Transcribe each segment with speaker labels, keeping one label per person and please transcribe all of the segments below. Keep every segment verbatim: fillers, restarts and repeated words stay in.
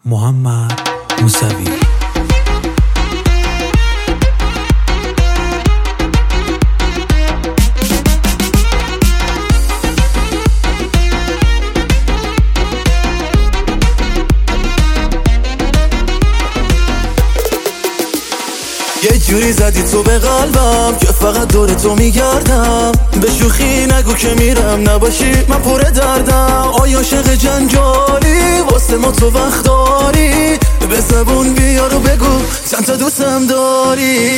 Speaker 1: محمد موسوی.
Speaker 2: یه جوری زدی تو به قلبم که فقط دور تو میگردم. به شوخی نگو که میرم نباشی من پر دردم. آیا عاشق جنجالی واسه ما تو وقت داری؟ به زبون بیار و بگو چند تا دوستم داری.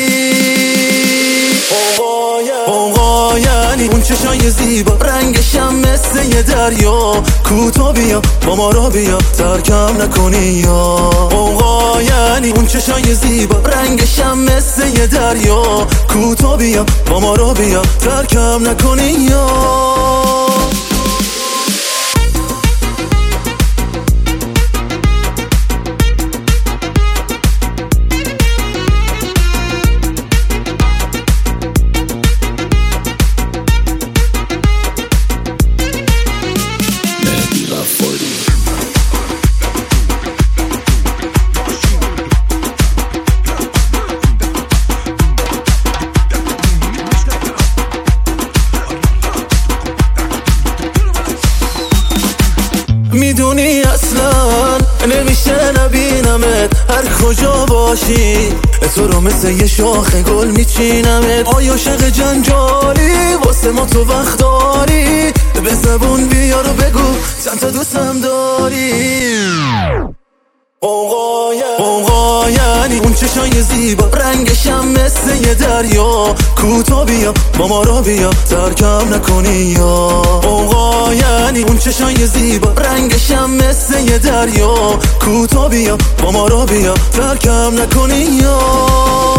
Speaker 2: آقا یعنی اون چشای زیبا رنگشم مثل یه دریا. کوتا بیا با ما را بیا ترکم نکنی یا. آقا یعنی اون چشای زیبا رنگشم مثل یه دریا. کوتا بیا با ما را بیا ترکم نکنی یا. میدونی اصلا نمیشه نبینمت هر کجا باشی. تو رو مثل یه شاخ گل میچینمت. آیا عاشق جنجالی واسه ما تو وقت داری؟ به زبون بیار و بگو چند تا دوستم داری. آقا یعنی اون چشای زیبا رنگشم مثل یه دریا. کوتا بیا با ما را بیا ترکم نکنی یا. آقا یعنی اون چشای زیبا رنگشم مثل یه دریا. کوتا بیا با ما را بیا ترکم نکنی یا.